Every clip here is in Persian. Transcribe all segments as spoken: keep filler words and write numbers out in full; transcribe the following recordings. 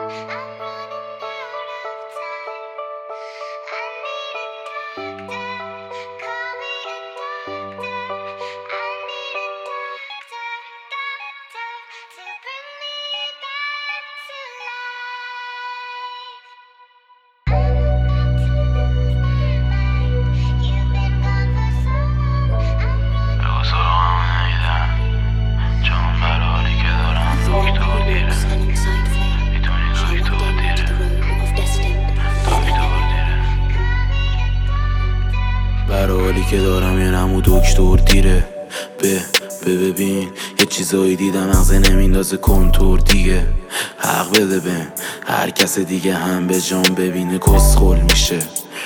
برای حالی که دارم یه نمو دکتر دیره. به به ببین یه چیزایی دیدم مغزه نمیندازه کنتور دیگه. حق بده بهم هر کس دیگه هم به جام ببینه کسخل میشه.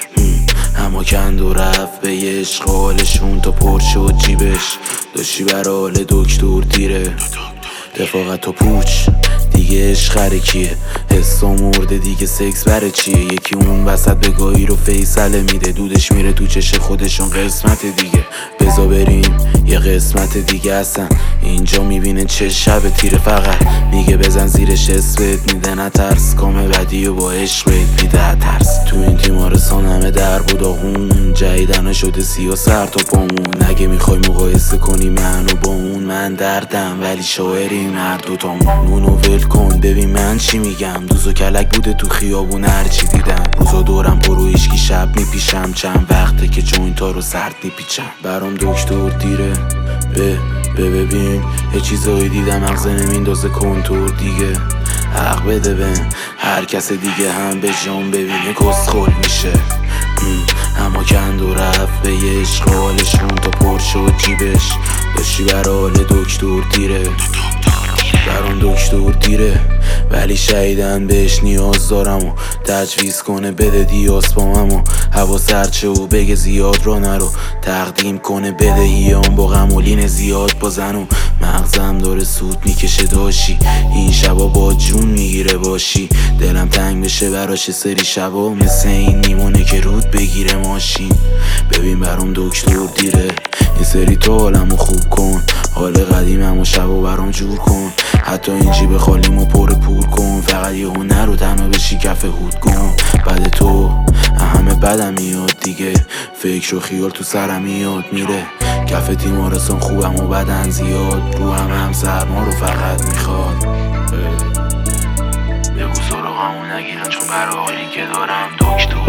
اما کند و رفت به یه عشق حالشون تا پر شد جیبش. داشتی برای حال دکتر دیره. رفاقت و پوچ دیگه عشق خرکیه. حسا مرده دیگه سکس بره چیه. یکی اون وسط بگاهی رو فیصله میده. دودش میره تو چش خودشون قسمت دیگه. بزا بریم یه قسمت دیگه هستن. اینجا میبینه چه شب تیره. فقط میگه بزن زیرش اسمت میده نترس. کام بدی و با عشق میده ترس. تو این تیمارستان همه در بود آغون. جدیدن شده سیاه سر تا پامون. اگه میخوای مقایسه کنی منو با اون من دردم ولی شاعریم هر دوتامون. نونو ول کن ببین من چی میگم. دوز و کلک بوده تو خیابون هرچی دیدم. روزا دورم پرو ایشکی شب میپیشم. چند وقته که جوینتا رو سرد میپیچم. برام دکتر دیره. به به ببین یه چیزایی دیدم مغزه نمیندازه کنتور دیگه. حق بده بهم هر کس دیگه هم به جام ببینه کسخل میشه. اما کند و رفت به یه عشق حالشون تا پر شد جیبش. داشتی برای حال دکتر دیره. برام دکتر دیره ولی شهیدن بهش نیاز دارم و تجویز کنه بده دیاز پامم و هوا سرچه و بگه زیاد را نرو. تقدیم کنه بدهیام با غمولین زیاد بازن و مغزم داره سود میکشه داشی. این شبا با جون میگیره باشی. دلم تنگ بشه براش سری شبا مثل این میمونه که رود بگیره ماشین. ببین برام دکتر دیره. این سری تو حالمو خوب کن. حال قدیمم و شبا برام جور کن. حتی این جیب خالیمو پر پول کن. فقط یه هنر رو تنها بشی کف هود کن. بعد تو همه بدم میاد دیگه. فکر و خیال تو سرم میاد میره. کف تیمارستان خوبم و بدن زیاد. رو هم هم سرما رو فقط میخواد. بگو سراغمو نگیرن چون برای حالی که دارم دکتر